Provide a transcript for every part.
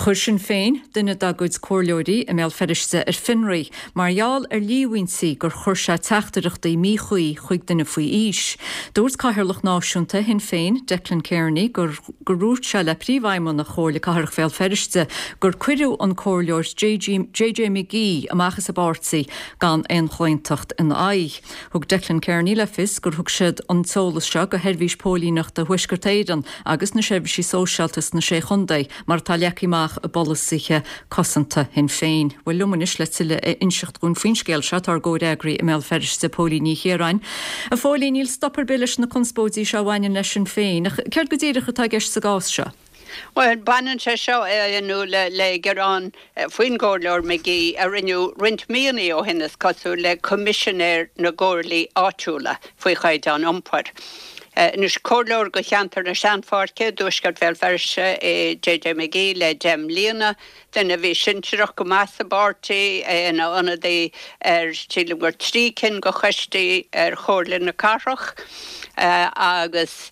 Chur sin féin duine dagúid cóirleoirí i mé feriste Finraí, marall líhainsaí gur churse teachtarachtaí míchuí chuig duine faoi ís. Dúirt Cathaoirleach Náisiúnta hin féin Declan Kearney gur rút se le príomhhaimón na chóirla Cathaoirleach Féil Feriste gur cuireadh an cóirleoir JJ McGee amachchas a bártaí gan an chláinteacht in Aigh. Thug Declan Kearney le fis gur thug siad an solas seo go heirmhís pólíneach de huisgurtéidan agus na sebhsí sóisialtas na sé chundaí mar tá leaciach a bollasaiche cosanta hin féin. Bhfuil lumanis le tuile inseacht gún finscéil se tar góir eagraí i mé feriste pólíní chéráin. A fólí níl stoppar bilis na conspóidí seo bhaine leis sin féin. Ceir go dtíireach atá gceist sa gás seo? Well, banan se seo nu le gerán faoin cóirleoir McGee a rinneú rint míonaí ó hinnas cosú le commissionéir na gcóirlaí áitiúla faoi chaid an iompar. Nus cóirleoir go cheantar na seanfáirce dúisgart Féil Feriste JJ McGee le Jem Líana den a bhí sinteach go measa bártaí na anadaí tílim gur trícin go chuistí chóirla na carach agus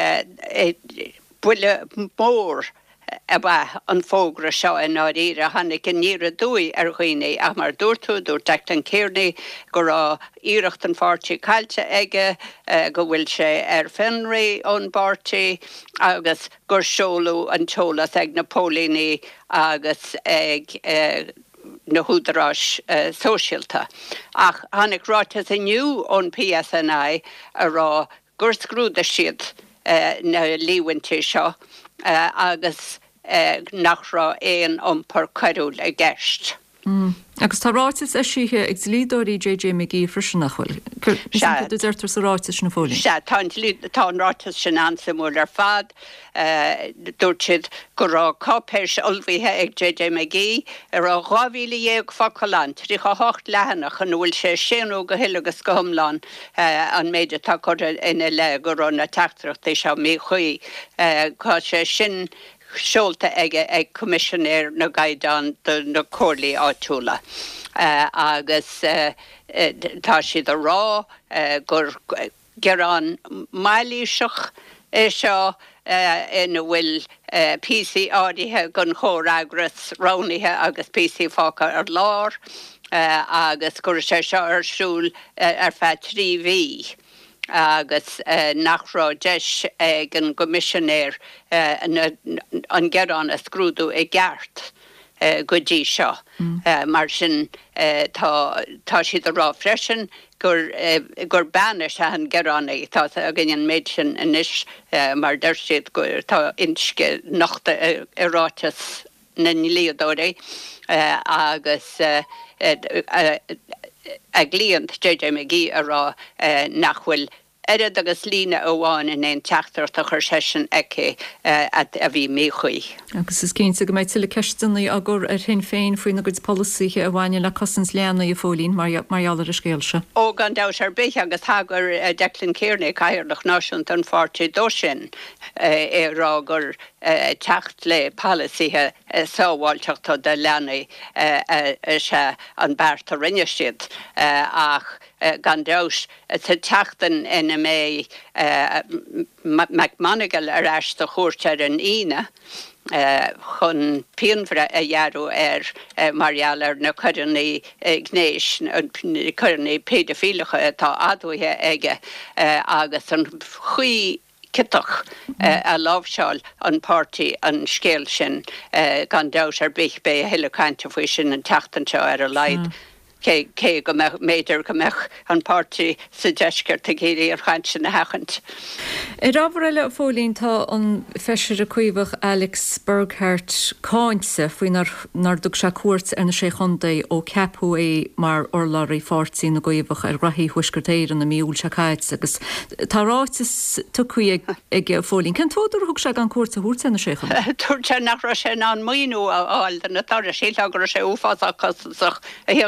buile mór a bheith an fógra seo in áíre hanig in níra dúi chuoine a mar dúirtú dúir Declan Kearney go rá íirecht an fáirtí cailte aige go bhfuil sé Finraí ón bártaí agus gur seolú an teolas ag na pólíní agus ag na húdarás sóisialta. Ach hanig rátas iniu ón PSNI a rá gur scrúda siad na líhaintí seo agus nach rá éon iompar coiriúil a gceist. Agus tá ráitis a síthe ag lídóirí JJ McGee frisin nachhfuil. Deirtar sa ráitis na fólín. Se tá an ráitis sin ansa mór ar fad dúirt siad go rá cápéis olmhaithe ag JJ McGee ar á 2001 facalan trí cha 8 lehanach an bhfuil sé séanú go hilagus go thomláin an méide tá ina le go rá na teachtarachtaí seo mí chuí cá sé sin seolta aige ag commissionéir na gaidan na cóirlaí áitiúla. Agus tá siad a rá gur gerán mailíseach seo ina bhfuil PC áirithe gon chórágras ránithe agus PC fáca ar lár agus gur sé seo arsúil ar feadh 3V. agus nach rá deis ag an commissionéir an gerán a scrúdú i gceart go dtí seo. Mar sin tá siad a rá freisin gur banna se an geránna tá a gin méid sin inis mar der siad gur tá insce nachta i ráitis na líodóirí agus a glíont JJ McGee a rá nachhfuil erad agus lína óháin in éon teachtarach a chur sesin aici a bhí méchuí. Agus is cínta go méid tuile ceisteannaí agur ar hin féin faoin na gcuid polísaithe a bhaine le cosans leanna i fólín marall ar a scéil se. Ó gan dás ar bith agus thagur Declan Kearney Cathaoirleach Náisiúnta an fáirtí dó sin rá gur teacht le polísaithe sábháilteachta de leannaí se an beart a rinne siad ach gan dás sa teachtan ina mé McMonagall ar eiste chóirtear an ine chun peanmhre a dhearú marall ar na chuireannaí gnéis chuireannaí pédofílacha atá admhaithe aige agus an chuí kitach a lábhseáil an pártaí an scéal sin gan dás ar bith bé a hiileáinte faoi sin an teachtan seo ar a leid. Cé go méidir go meach an pártaí sa deisceart a géirí ar chaint sin na hachant. I rábhar a fólín tá an feisir a cuimhah Alex Burghardt cáinse faoin nar dug se cuairt ar na sé chundaí ó ceapú é mar orláirí fáirtaí na gaomhach ar rathí huisgurtéir an na míúil se caiid agus tá ráitis tucaí ag fólín. Can tóidir thug se an cuairt a thuirte na sé chun? Tuairte nach ra sé an muoinú áil na tar síl agur sé uafáach a heochtá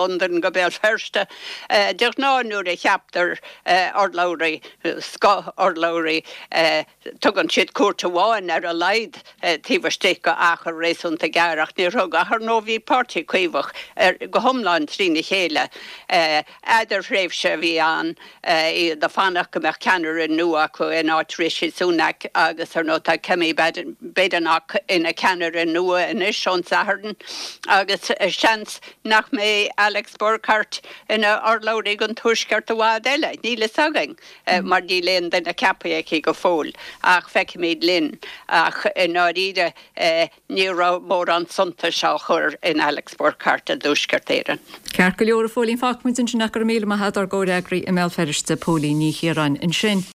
London go bell firste. Dir ná nuair a cheaptar orlóirí orlóirí tugann siad cuarta bháin ar a leid tíbharste go achar rééisúnta gearach ní rug a th nóhí party cuimhach go thomláin trína chéile. Idir réimhse bhí an iad a fannach go meach ceanar in nua chu in áit Rishi Sunak agus ar nóta cemí bedanach ina ceanar in nua in is Sean Saharden agus seans nach mé Alex Burkhardt ina orlóirí an tuisceart a bhád eile. Níle sagaing mar ní léon den na cepaí go fól ach feicimid linn ach in áíide ní rá mór an sunta seo chur in Alex Burkhardt a dúsceart éireann. Ceart go leor a fólín fachmuid sin nach go míle a had ar ggóir eagraí i mbeall feiriste pólí ní chéaráin in sin.